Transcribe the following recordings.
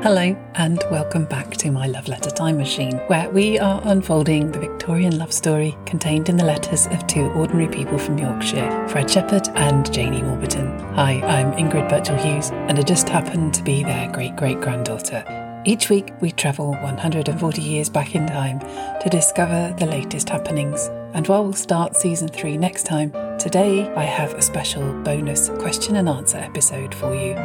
Hello and welcome back to my Love Letter Time Machine, where we are unfolding the Victorian love story contained in the letters of two ordinary people from Yorkshire, Fred Shepherd and Janie Warburton. Hi, I'm Ingrid Birchall-Hughes and I just happen to be their great-great-granddaughter. Each week we travel 140 years back in time to discover the latest happenings. And while we'll start season 3 next time, today I have a special bonus question and answer episode for you.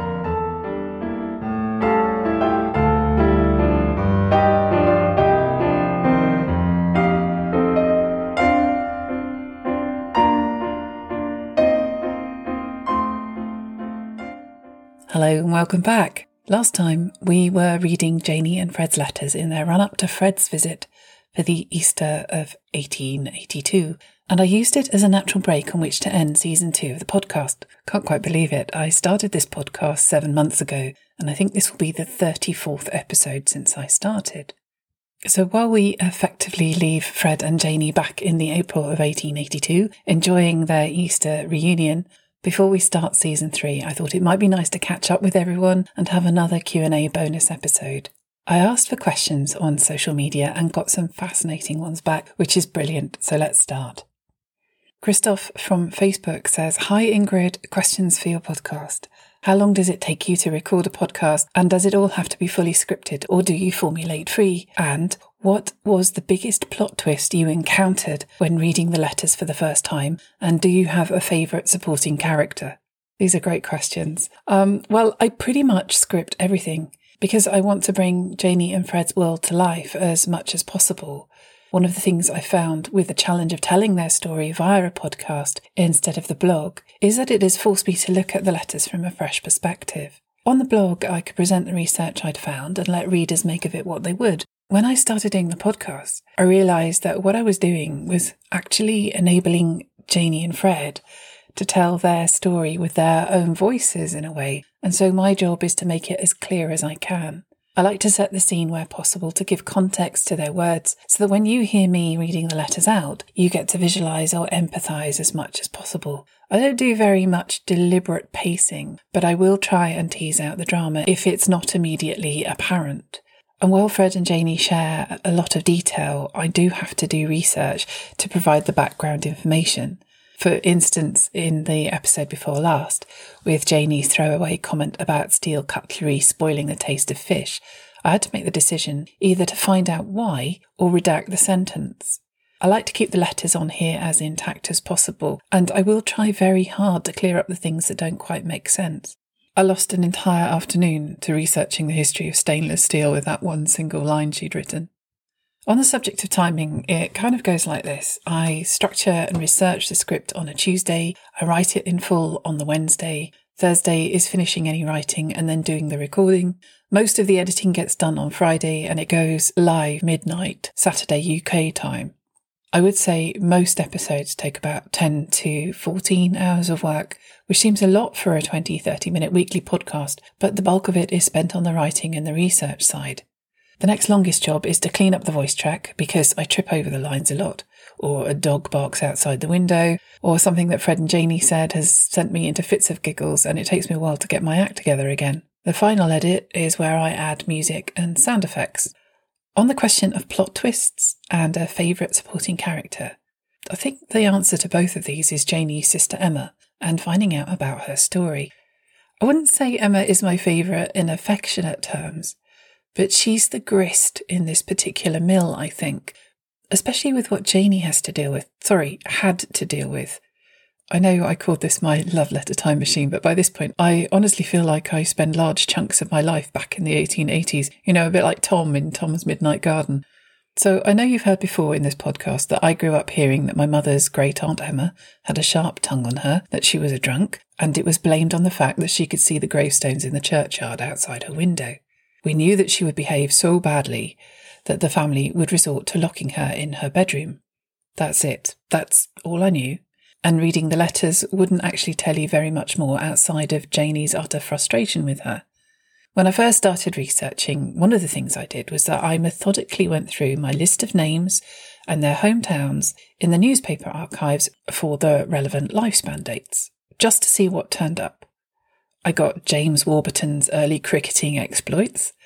Hello and welcome back. Last time we were reading Janie and Fred's letters in their run-up to Fred's visit for the Easter of 1882, and I used it as a natural break on which to end season 2 of the podcast. Can't quite believe it. I started this podcast 7 months ago, and I think this will be the 34th episode since I started. So while we effectively leave Fred and Janie back in the April of 1882, enjoying their Easter reunion, before we start season 3, I thought it might be nice to catch up with everyone and have another Q&A bonus episode. I asked for questions on social media and got some fascinating ones back, which is brilliant, so let's start. Christoph from Facebook says, "Hi Ingrid, questions for your podcast. How long does it take you to record a podcast, and does it all have to be fully scripted, or do you formulate free? And what was the biggest plot twist you encountered when reading the letters for the first time, and do you have a favourite supporting character?" These are great questions. Well, I pretty much script everything because I want to bring Janie and Fred's world to life as much as possible. One of the things I found with the challenge of telling their story via a podcast instead of the blog is that it has forced me to look at the letters from a fresh perspective. On the blog, I could present the research I'd found and let readers make of it what they would. When I started doing the podcast, I realised that what I was doing was actually enabling Janie and Fred to tell their story with their own voices in a way, and so my job is to make it as clear as I can. I like to set the scene where possible to give context to their words so that when you hear me reading the letters out, you get to visualise or empathise as much as possible. I don't do very much deliberate pacing, but I will try and tease out the drama if it's not immediately apparent. And while Fred and Janie share a lot of detail, I do have to do research to provide the background information. For instance, in the episode before last, with Janie's throwaway comment about steel cutlery spoiling the taste of fish, I had to make the decision either to find out why or redact the sentence. I like to keep the letters on here as intact as possible, and I will try very hard to clear up the things that don't quite make sense. I lost an entire afternoon to researching the history of stainless steel with that one single line she'd written. On the subject of timing, it kind of goes like this. I structure and research the script on a Tuesday, I write it in full on the Wednesday, Thursday is finishing any writing and then doing the recording. Most of the editing gets done on Friday and it goes live midnight, Saturday UK time. I would say most episodes take about 10 to 14 hours of work, which seems a lot for a 20-30 minute weekly podcast, but the bulk of it is spent on the writing and the research side. The next longest job is to clean up the voice track because I trip over the lines a lot, or a dog barks outside the window, or something that Fred and Janie said has sent me into fits of giggles and it takes me a while to get my act together again. The final edit is where I add music and sound effects. On the question of plot twists and a favourite supporting character, I think the answer to both of these is Janie's sister Emma and finding out about her story. I wouldn't say Emma is my favourite in affectionate terms, but she's the grist in this particular mill, I think, especially with what Janie had to deal with. I know I called this my love letter time machine, but by this point, I honestly feel like I spend large chunks of my life back in the 1880s, a bit like Tom in Tom's Midnight Garden. So I know you've heard before in this podcast that I grew up hearing that my mother's great aunt Emma had a sharp tongue on her, that she was a drunk, and it was blamed on the fact that she could see the gravestones in the churchyard outside her window. We knew that she would behave so badly that the family would resort to locking her in her bedroom. That's it. That's all I knew. And reading the letters wouldn't actually tell you very much more outside of Janie's utter frustration with her. When I first started researching, one of the things I did was that I methodically went through my list of names and their hometowns in the newspaper archives for the relevant lifespan dates, just to see what turned up. I got James Warburton's early cricketing exploits,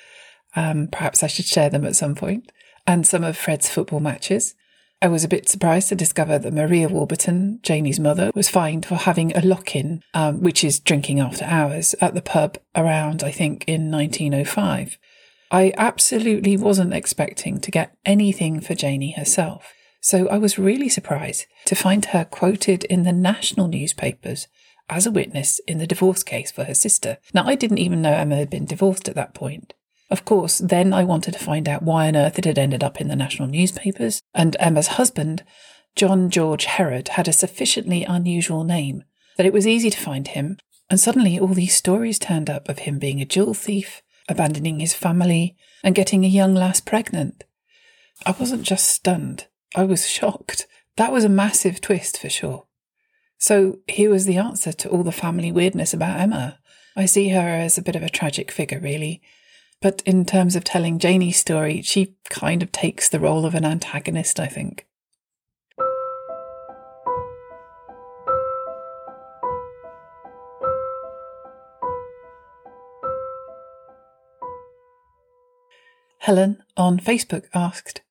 Perhaps I should share them at some point. And some of Fred's football matches. I was a bit surprised to discover that Maria Warburton, Janie's mother, was fined for having a lock-in, which is drinking after hours, at the pub around, I think, in 1905. I absolutely wasn't expecting to get anything for Janie herself. So I was really surprised to find her quoted in the national newspapers as a witness in the divorce case for her sister. Now, I didn't even know Emma had been divorced at that point. Of course, then I wanted to find out why on earth it had ended up in the national newspapers, and Emma's husband, John George Herod, had a sufficiently unusual name that it was easy to find him, and suddenly all these stories turned up of him being a jewel thief, abandoning his family, and getting a young lass pregnant. I wasn't just stunned, I was shocked. That was a massive twist for sure. So here was the answer to all the family weirdness about Emma. I see her as a bit of a tragic figure, really. But in terms of telling Janie's story, she kind of takes the role of an antagonist, I think. Helen on Facebook asked,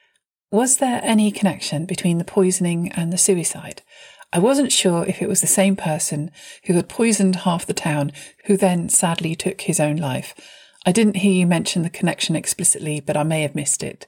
was there any connection between the poisoning and the suicide? I wasn't sure if it was the same person who had poisoned half the town, who then sadly took his own life. I didn't hear you mention the connection explicitly, but I may have missed it.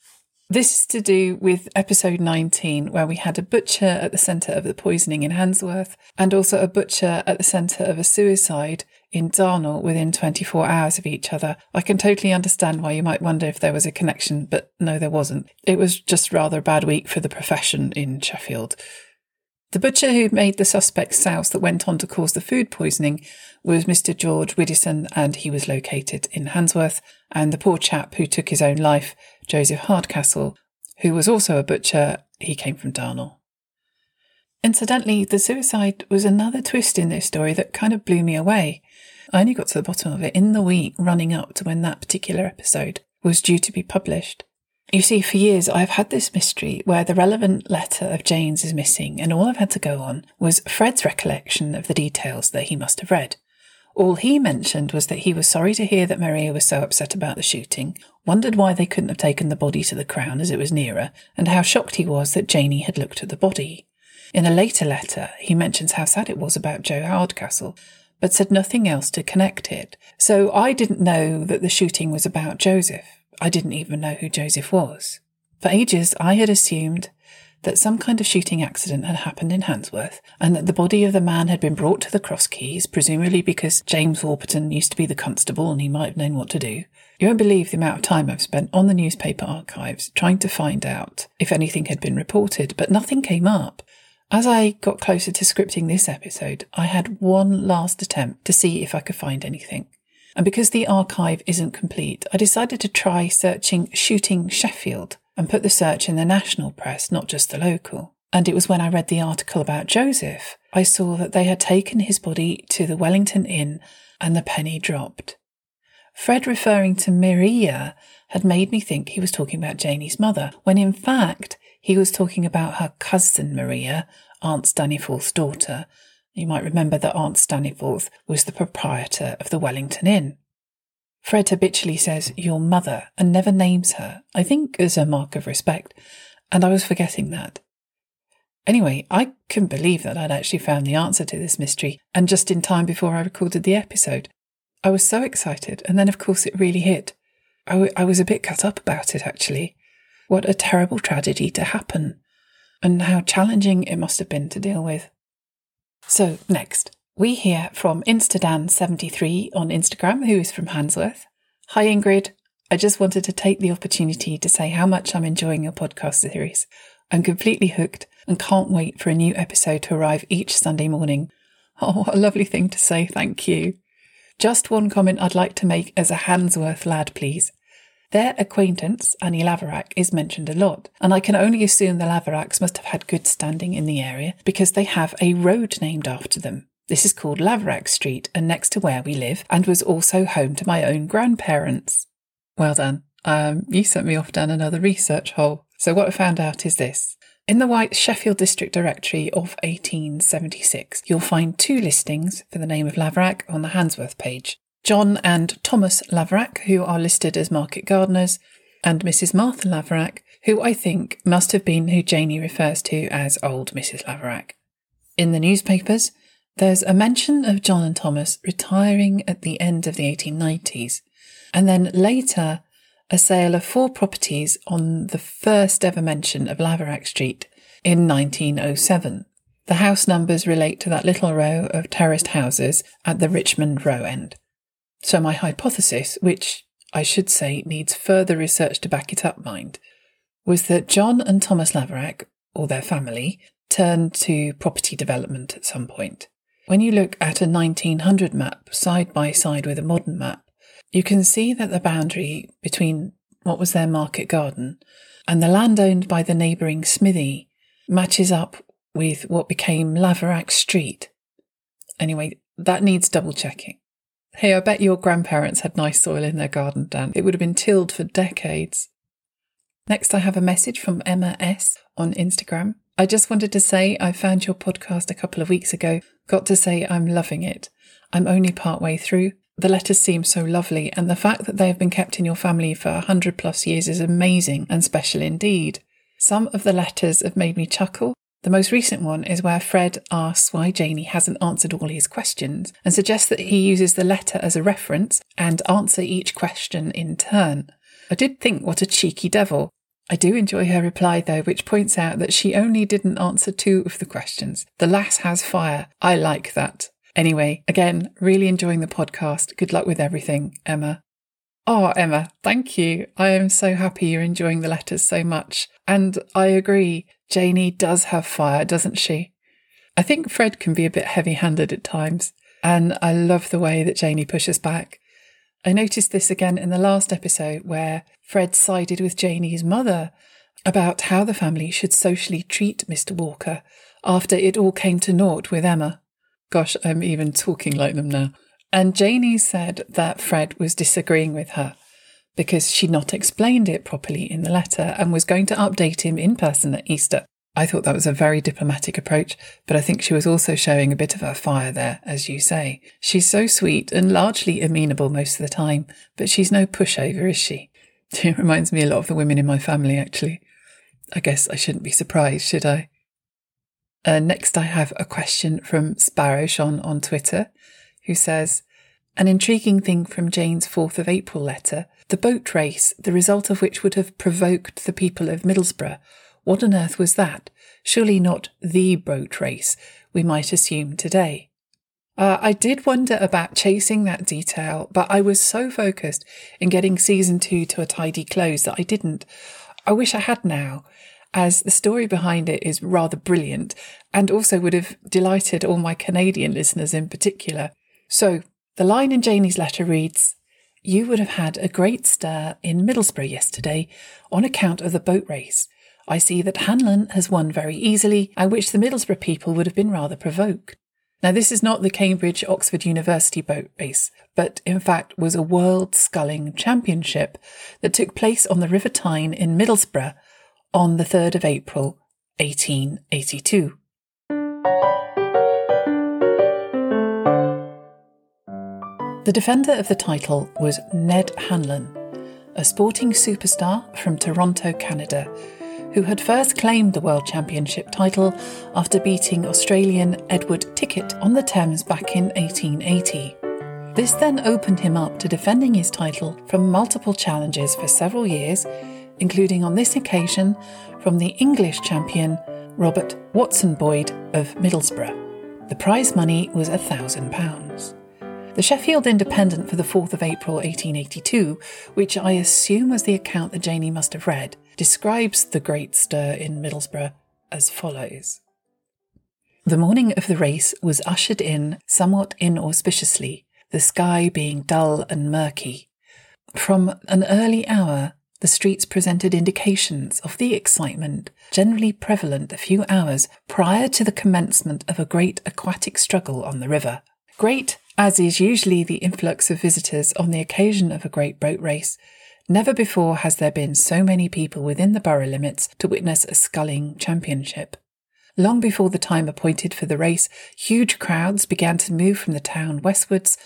This is to do with episode 19, where we had a butcher at the centre of the poisoning in Handsworth, and also a butcher at the centre of a suicide in Darnall within 24 hours of each other. I can totally understand why you might wonder if there was a connection, but no, there wasn't. It was just rather a bad week for the profession in Sheffield. The butcher who made the suspect's souse that went on to cause the food poisoning was Mr. George Widdowson, and he was located in Handsworth, and the poor chap who took his own life, Joseph Hardcastle, who was also a butcher, he came from Darnall. Incidentally, the suicide was another twist in this story that kind of blew me away. I only got to the bottom of it in the week running up to when that particular episode was due to be published. You see, for years I've had this mystery where the relevant letter of Jane's is missing, and all I've had to go on was Fred's recollection of the details that he must have read. All he mentioned was that he was sorry to hear that Maria was so upset about the shooting, wondered why they couldn't have taken the body to the Crown as it was nearer, and how shocked he was that Janie had looked at the body. In a later letter, he mentions how sad it was about Joe Hardcastle, but said nothing else to connect it. So I didn't know that the shooting was about Joseph. I didn't even know who Joseph was. For ages, I had assumed that some kind of shooting accident had happened in Handsworth, and that the body of the man had been brought to the Cross Keys, presumably because James Warburton used to be the constable and he might have known what to do. You won't believe the amount of time I've spent on the newspaper archives trying to find out if anything had been reported, but nothing came up. As I got closer to scripting this episode, I had one last attempt to see if I could find anything. And because the archive isn't complete, I decided to try searching Shooting Sheffield and put the search in the national press, not just the local. And it was when I read the article about Joseph, I saw that they had taken his body to the Wellington Inn and the penny dropped. Fred referring to Maria had made me think he was talking about Janie's mother, when in fact he was talking about her cousin Maria, Aunt Staniforth's daughter. You might remember that Aunt Staniforth was the proprietor of the Wellington Inn. Fred habitually says, your mother, and never names her, I think as a mark of respect, and I was forgetting that. Anyway, I couldn't believe that I'd actually found the answer to this mystery, and just in time before I recorded the episode. I was so excited, and then of course it really hit. I was a bit cut up about it, actually. What a terrible tragedy to happen, and how challenging it must have been to deal with. So, next, we hear from Instadan73 on Instagram, who is from Handsworth. Hi Ingrid, I just wanted to take the opportunity to say how much I'm enjoying your podcast series. I'm completely hooked and can't wait for a new episode to arrive each Sunday morning. Oh, what a lovely thing to say, thank you. Just one comment I'd like to make as a Handsworth lad, please. Their acquaintance, Annie Laverack, is mentioned a lot, and I can only assume the Laveracks must have had good standing in the area because they have a road named after them. This is called Laverack Street and next to where we live, and was also home to my own grandparents. Well done. You sent me off down another research hole. So what I found out is this. In the White Sheffield District Directory of 1876, you'll find 2 listings for the name of Laverack on the Handsworth page. John and Thomas Laverack, who are listed as market gardeners, and Mrs. Martha Laverack, who I think must have been who Janey refers to as old Mrs. Laverack. In the newspapers, there's a mention of John and Thomas retiring at the end of the 1890s, and then later a sale of 4 properties on the first ever mention of Laverack Street in 1907. The house numbers relate to that little row of terraced houses at the Richmond Row end. So my hypothesis, which I should say needs further research to back it up, mind, was that John and Thomas Laverack, or their family, turned to property development at some point. When you look at a 1900 map side by side with a modern map, you can see that the boundary between what was their market garden and the land owned by the neighbouring smithy matches up with what became Laverack Street. Anyway, that needs double checking. Hey, I bet your grandparents had nice soil in their garden, Dan. It would have been tilled for decades. Next, I have a message from Emma S. on Instagram. I just wanted to say I found your podcast a couple of weeks ago. Got to say I'm loving it. I'm only part way through. The letters seem so lovely, and the fact that they have been kept in your family for 100+ years is amazing and special indeed. Some of the letters have made me chuckle. The most recent one is where Fred asks why Janey hasn't answered all his questions and suggests that he uses the letter as a reference and answer each question in turn. I did think what a cheeky devil. I do enjoy her reply though, which points out that she only didn't answer 2 of the questions. The lass has fire. I like that. Anyway, again, really enjoying the podcast. Good luck with everything, Emma. Oh, Emma, thank you. I am so happy you're enjoying the letters so much. And I agree, Janey does have fire, doesn't she? I think Fred can be a bit heavy-handed at times, and I love the way that Janey pushes back. I noticed this again in the last episode where Fred sided with Janey's mother about how the family should socially treat Mr. Walker after it all came to naught with Emma. Gosh, I'm even talking like them now. And Janey said that Fred was disagreeing with her because she'd not explained it properly in the letter and was going to update him in person at Easter. I thought that was a very diplomatic approach, but I think she was also showing a bit of her fire there, as you say. She's so sweet and largely amenable most of the time, but she's no pushover, is she? It reminds me a lot of the women in my family, actually. I guess I shouldn't be surprised, should I? Next, I have a question from Sparrowshon on Twitter, who says, an intriguing thing from Jane's 4th of April letter, the boat race, the result of which would have provoked the people of Middlesbrough. What on earth was that? Surely not the boat race, we might assume today. I did wonder about chasing that detail, but I was so focused in getting season 2 to a tidy close that I didn't. I wish I had now, as the story behind it is rather brilliant and also would have delighted all my Canadian listeners in particular. So, the line in Janey's letter reads, you would have had a great stir in Middlesbrough yesterday on account of the boat race. I see that Hanlon has won very easily, at which the Middlesbrough people would have been rather provoked. Now, this is not the Cambridge-Oxford University boat race, but in fact was a World Sculling Championship that took place on the River Tyne in Middlesbrough on the 3rd of April, 1882. The defender of the title was Ned Hanlon, a sporting superstar from Toronto, Canada, who had first claimed the World Championship title after beating Australian Edward Tickett on the Thames back in 1880. This then opened him up to defending his title from multiple challenges for several years, including on this occasion from the English champion Robert Watson Boyd of Middlesbrough. The prize money was £1,000. The Sheffield Independent for the 4th of April 1882, which I assume was the account that Janey must have read, describes the great stir in Middlesbrough as follows. The morning of the race was ushered in somewhat inauspiciously, the sky being dull and murky. From an early hour, the streets presented indications of the excitement generally prevalent a few hours prior to the commencement of a great aquatic struggle on the river. Great as is usually the influx of visitors on the occasion of a great boat race, never before has there been so many people within the borough limits to witness a sculling championship. Long before the time appointed for the race, huge crowds began to move from the town westwards,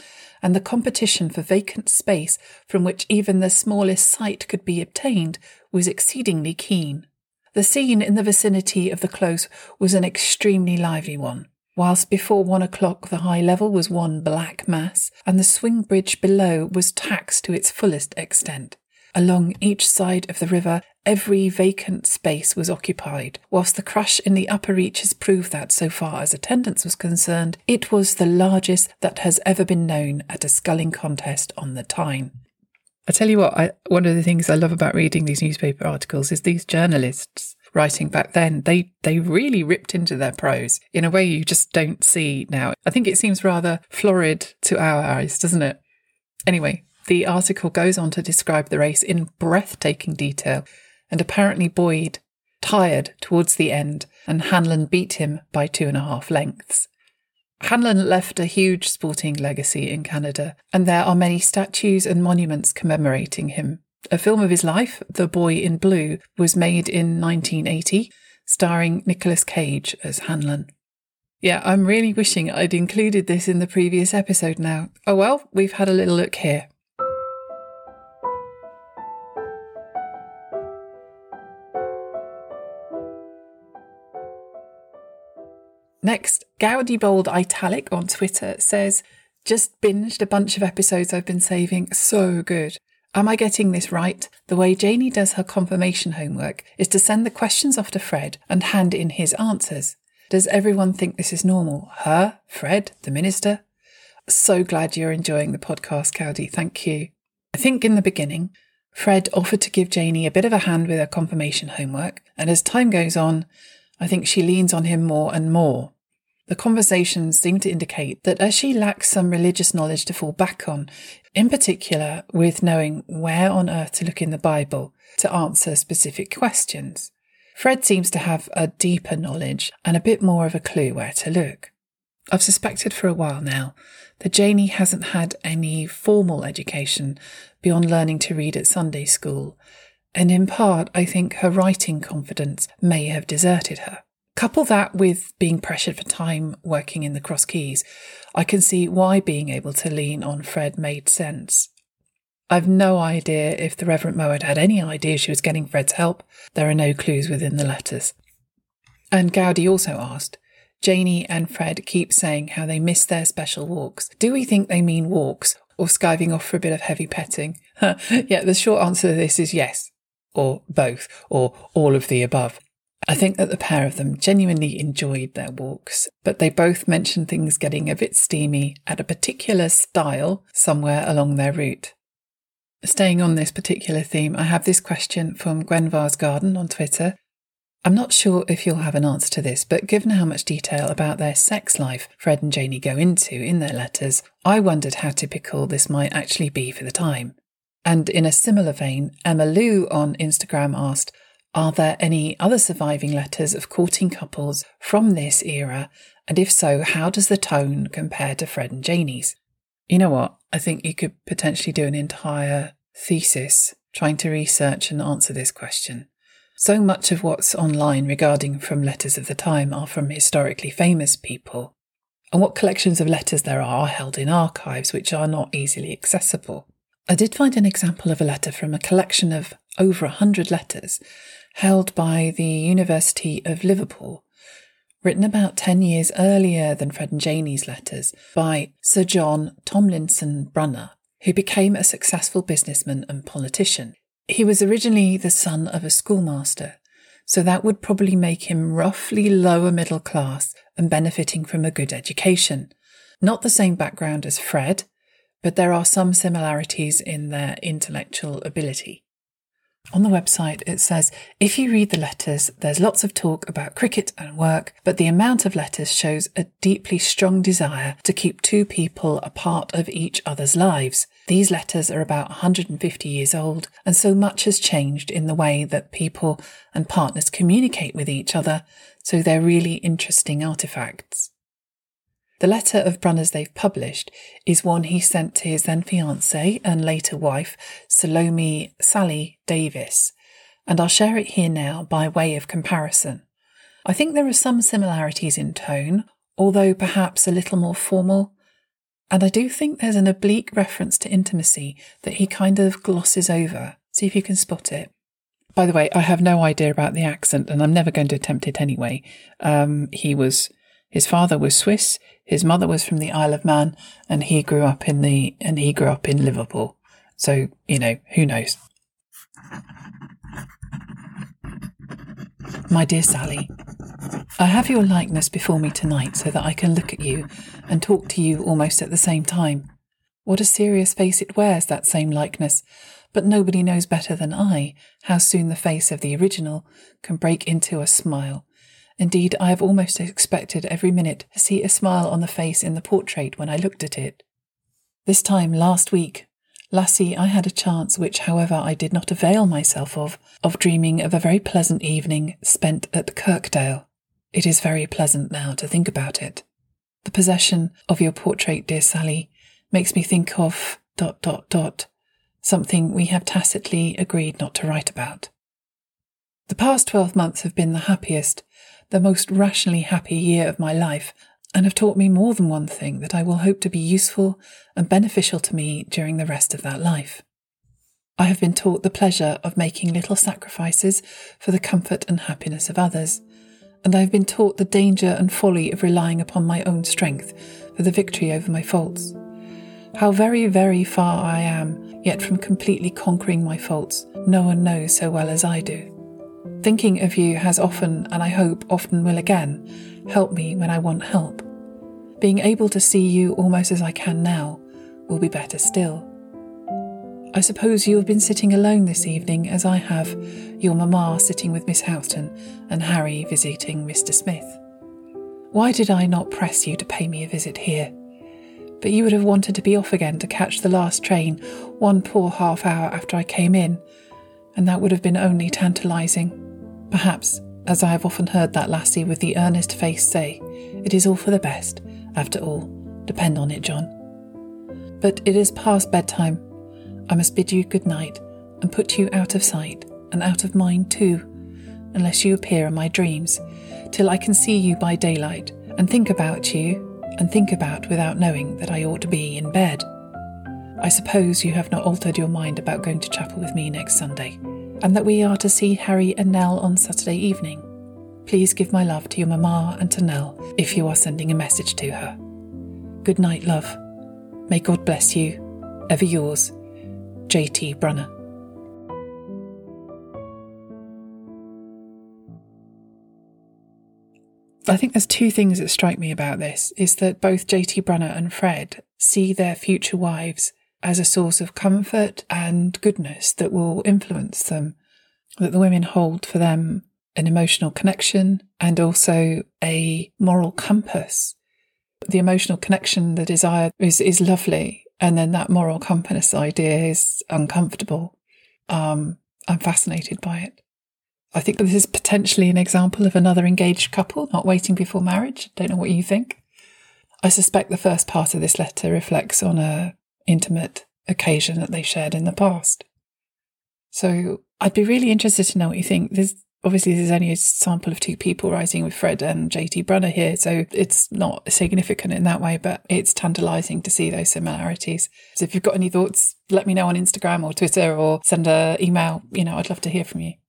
and the competition for vacant space from which even the smallest site could be obtained was exceedingly keen. The scene in the vicinity of the close was an extremely lively one. Whilst before 1 o'clock the high level was one black mass, and the swing bridge below was taxed to its fullest extent. Along each side of the river, every vacant space was occupied, whilst the crush in the upper reaches proved that, so far as attendance was concerned, it was the largest that has ever been known at a sculling contest on the Tyne. I tell you what, one of the things I love about reading these newspaper articles is these journalists writing back then, they really ripped into their prose in a way you just don't see now. I think it seems rather florid to our eyes, doesn't it? Anyway, the article goes on to describe the race in breathtaking detail, and apparently Boyd tired towards the end, and Hanlon beat him by 2.5 lengths. Hanlon left a huge sporting legacy in Canada, and there are many statues and monuments commemorating him. A film of his life, The Boy in Blue, was made in 1980, starring Nicolas Cage as Hanlon. Yeah, I'm really wishing I'd included this in the previous episode now. Oh well, we've had a little look here. Next, Gowdy Bold Italic on Twitter says, just binged a bunch of episodes I've been saving. So good. Am I getting this right? The way Janie does her confirmation homework is to send the questions off to Fred and hand in his answers. Does everyone think this is normal? Her, Fred, the minister? So glad you're enjoying the podcast, Gowdy. Thank you. I think in the beginning, Fred offered to give Janie a bit of a hand with her confirmation homework, and as time goes on, I think she leans on him more and more. The conversations seem to indicate that as she lacks some religious knowledge to fall back on, in particular with knowing where on earth to look in the Bible to answer specific questions, Fred seems to have a deeper knowledge and a bit more of a clue where to look. I've suspected for a while now that Janie hasn't had any formal education beyond learning to read at Sunday school, and in part I think her writing confidence may have deserted her. Couple that with being pressured for time working in the Cross Keys, I can see why being able to lean on Fred made sense. I've no idea if the Reverend Mowat had any idea she was getting Fred's help. There are no clues within the letters. And Gowdy also asked, Janie and Fred keep saying how they miss their special walks. Do we think they mean walks or skiving off for a bit of heavy petting? Yeah, the short answer to this is yes, or both, or all of the above. I think that the pair of them genuinely enjoyed their walks, but they both mentioned things getting a bit steamy at a particular stile somewhere along their route. Staying on this particular theme, I have this question from Gwenvar's Garden on Twitter. I'm not sure if you'll have an answer to this, but given how much detail about their sex life Fred and Janie go into in their letters, I wondered how typical this might actually be for the time. And in a similar vein, Emma Lou on Instagram asked, are there any other surviving letters of courting couples from this era? And if so, how does the tone compare to Fred and Janie's? You know what? I think you could potentially do an entire thesis trying to research and answer this question. So much of what's online regarding from letters of the time are from historically famous people. And what collections of letters there are held in archives which are not easily accessible. I did find an example of a letter from a collection of over 100 letters held by the University of Liverpool, written about 10 years earlier than Fred and Janie's letters by Sir John Tomlinson Brunner, who became a successful businessman and politician. He was originally the son of a schoolmaster, so that would probably make him roughly lower middle class and benefiting from a good education. Not the same background as Fred, but there are some similarities in their intellectual ability. On the website, it says, if you read the letters, there's lots of talk about cricket and work, but the amount of letters shows a deeply strong desire to keep two people a part of each other's lives. These letters are about 150 years old, and so much has changed in the way that people and partners communicate with each other, so they're really interesting artefacts. The letter of Brunner's they've published is one he sent to his then fiancée and later wife, Salome Sally Davis, and I'll share it here now by way of comparison. I think there are some similarities in tone, although perhaps a little more formal, And I do think there's an oblique reference to intimacy that he kind of glosses over. See if you can spot it. By the way, I have no idea about the accent, and I'm never going to attempt it anyway. His father was Swiss, his mother was from the Isle of Man, and he grew up in Liverpool. So, who knows? My dear Sally, I have your likeness before me tonight so that I can look at you and talk to you almost at the same time. What a serious face it wears, that same likeness, but nobody knows better than I how soon the face of the original can break into a smile. Indeed, I have almost expected every minute to see a smile on the face in the portrait when I looked at it. This time last week, Lassie, I had a chance which, however, I did not avail myself of dreaming of a very pleasant evening spent at Kirkdale. It is very pleasant now to think about it. The possession of your portrait, dear Sally, makes me think of ... something we have tacitly agreed not to write about. The past 12 months have been the happiest, the most rationally happy year of my life, and have taught me more than one thing that I will hope to be useful and beneficial to me during the rest of that life. I have been taught the pleasure of making little sacrifices for the comfort and happiness of others, and I have been taught the danger and folly of relying upon my own strength for the victory over my faults. How very, very far I am yet from completely conquering my faults, no one knows so well as I do. Thinking of you has often, and I hope often will again, helped me when I want help. Being able to see you almost as I can now will be better still. I suppose you have been sitting alone this evening as I have, your mamma sitting with Miss Houghton and Harry visiting Mr. Smith. Why did I not press you to pay me a visit here? But you would have wanted to be off again to catch the last train one poor half hour after I came in, and that would have been only tantalising. Perhaps, as I have often heard that lassie with the earnest face say, it is all for the best, after all, depend on it, John. But it is past bedtime. I must bid you good night and put you out of sight and out of mind too, unless you appear in my dreams, till I can see you by daylight and think about you and think about without knowing that I ought to be in bed. I suppose you have not altered your mind about going to chapel with me next Sunday, and that we are to see Harry and Nell on Saturday evening. Please give my love to your mamma and to Nell if you are sending a message to her. Good night, love. May God bless you. Ever yours, J.T. Brunner. I think there's two things that strike me about this, is that both J.T. Brunner and Fred see their future wives as a source of comfort and goodness that will influence them, that the women hold for them an emotional connection and also a moral compass. The emotional connection, the desire is lovely, and then that moral compass idea is uncomfortable. I'm fascinated by it. I think this is potentially an example of another engaged couple not waiting before marriage. Don't know what you think. I suspect the first part of this letter reflects on an intimate occasion that they shared in the past. So I'd be really interested to know what you think. There's only a sample of two people writing with Fred and J.T. Brunner here, so it's not significant in that way, but it's tantalising to see those similarities. So if you've got any thoughts, let me know on Instagram or Twitter or send an email. I'd love to hear from you.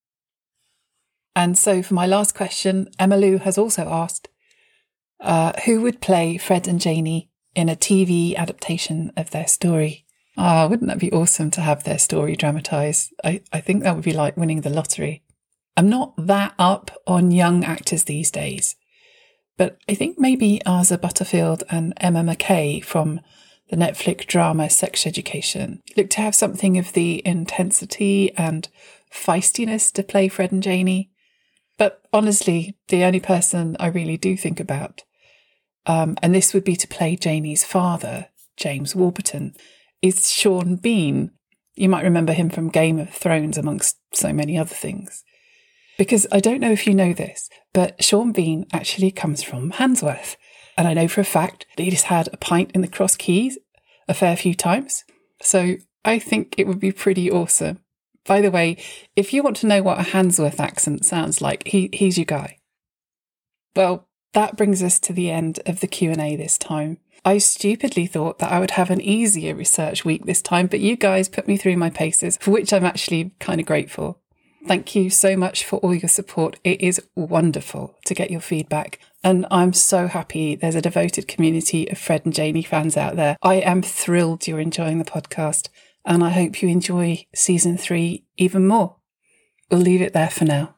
And so for my last question, Emma Lou has also asked, who would play Fred and Janie in a TV adaptation of their story? Wouldn't that be awesome to have their story dramatised? I think that would be like winning the lottery. I'm not that up on young actors these days, but I think maybe Asa Butterfield and Emma Mackey from the Netflix drama Sex Education look to have something of the intensity and feistiness to play Fred and Janie. But honestly, the only person I really do think about, and this would be to play Janie's father, James Warburton, is Sean Bean. You might remember him from Game of Thrones, amongst so many other things. Because I don't know if you know this, but Sean Bean actually comes from Handsworth. And I know for a fact that he's had a pint in the Cross Keys a fair few times. So I think it would be pretty awesome. By the way, if you want to know what a Handsworth accent sounds like, he's your guy. Well, that brings us to the end of the Q&A this time. I stupidly thought that I would have an easier research week this time, but you guys put me through my paces, for which I'm actually kind of grateful. Thank you so much for all your support. It is wonderful to get your feedback. And I'm so happy there's a devoted community of Fred and Janie fans out there. I am thrilled you're enjoying the podcast, and I hope you enjoy season 3 even more. We'll leave it there for now.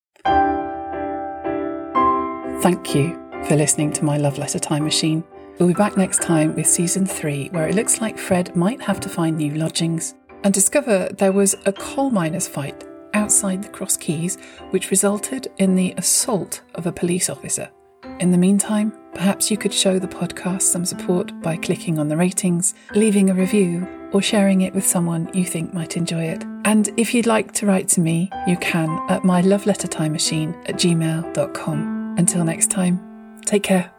Thank you for listening to my Love Letter Time Machine. We'll be back next time with season 3, where it looks like Fred might have to find new lodgings and discover there was a coal miners' fight outside the Cross Keys, which resulted in the assault of a police officer. In the meantime, perhaps you could show the podcast some support by clicking on the ratings, leaving a review, or sharing it with someone you think might enjoy it. And if you'd like to write to me, you can at mylovelettertimemachine@gmail.com. Until next time, take care.